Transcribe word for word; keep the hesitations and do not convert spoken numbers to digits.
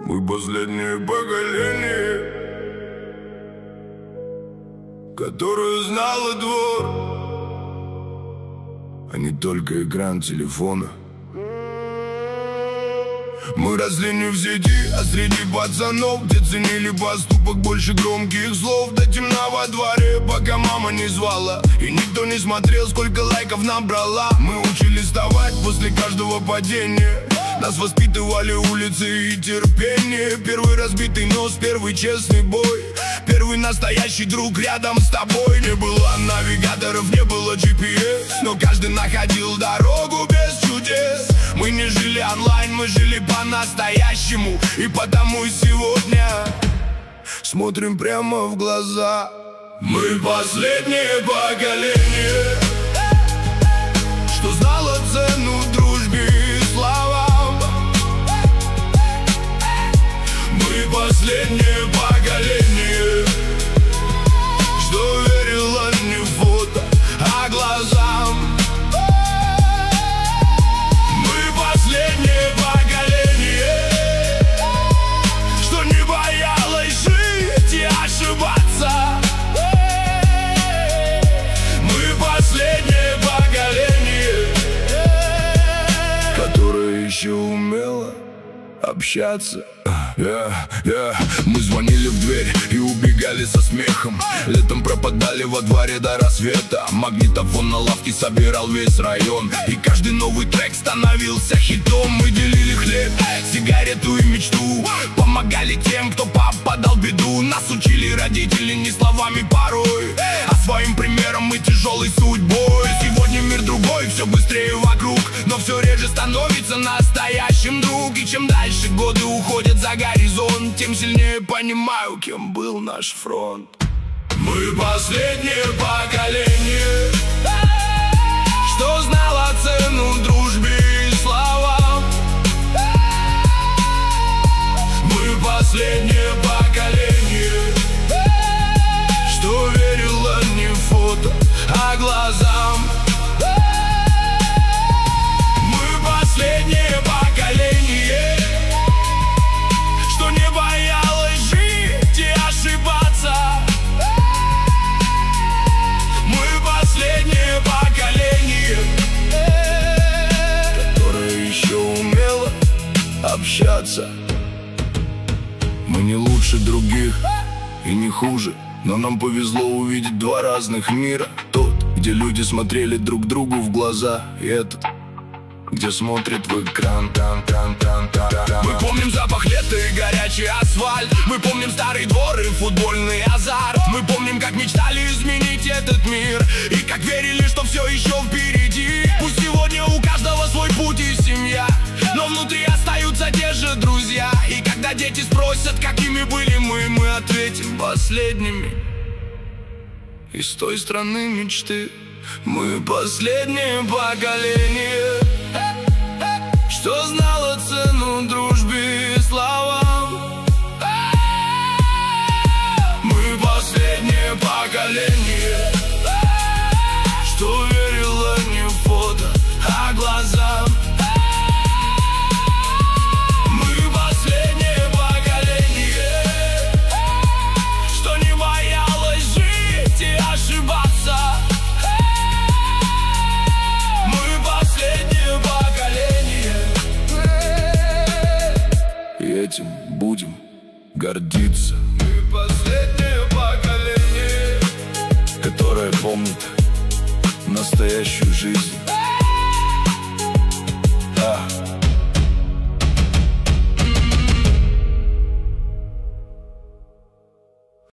Мы последнее поколение, которое знало двор, а не только экран телефона. Мы росли не в сети, а среди пацанов, где ценили поступок больше громких слов. До темна во дворе, пока мама не звала, и никто не смотрел, сколько лайков набрала. Мы учились вставать после каждого падения. Нас воспитывали улицы и терпение. Первый разбитый нос, первый честный бой, первый настоящий друг рядом с тобой. Не было навигаторов, не было джи пи эс, но каждый находил дорогу без чудес. Мы не жили онлайн, мы жили по-настоящему, и потому сегодня смотрим прямо в глаза. Мы последнее поколение, что знало цену дружбе и словам. Мы последнее поколение, что верило не в фото, а глазам. Мы последнее поколение, что не боялось жить и ошибаться. Мы последнее поколение, которое еще умело общаться. Yeah, yeah. Мы звонили в дверь и убегали со смехом. Летом пропадали во дворе до рассвета. Магнитофон на лавке собирал весь район, и каждый новый трек становился хитом. Мы делили хлеб, сигарету и мечту, помогали тем, кто попадал в беду. Нас учили родители не словами порой, а своим примером мы тяжелой судьбой. Сегодня мир другой, все быстрее вокруг, но все реже становится настоящим друг. И чем дальше годы уходят за горизонт, тем сильнее понимаю, кем был наш фронт. Мы последнее поколение, что знало цену дружбе и словам. Мы последнее поколение, что верило не в фото, а глазам. Мы последнее поколение, что не боялось жить и ошибаться. Мы последнее поколение, которое еще умело общаться. Мы не лучше других и не хуже, но нам повезло увидеть два разных мира. Тот, где люди смотрели друг другу в глаза, и этот, где смотрят в экран. Мы помним запах лета и горячий асфальт. Мы помним старый двор и футбольный азарт. Мы помним, как мечтали изменить этот мир, и как верили, что все еще впереди. Пусть сегодня у каждого свой путь и семья, но внутри остаются те же друзья. И когда дети спросят, какими были мы, мы ответим последними из той страны мечты. Мы последнее поколение, что знало цену дружбе и словам. Мы последнее поколение, что верило не в фото, а глазам. Мы последнее поколение, что не боялось жить и ошибаться. Мы последнее поколение, и этим будем гордиться. Мы последнее поколение, которое помнит настоящую жизнь.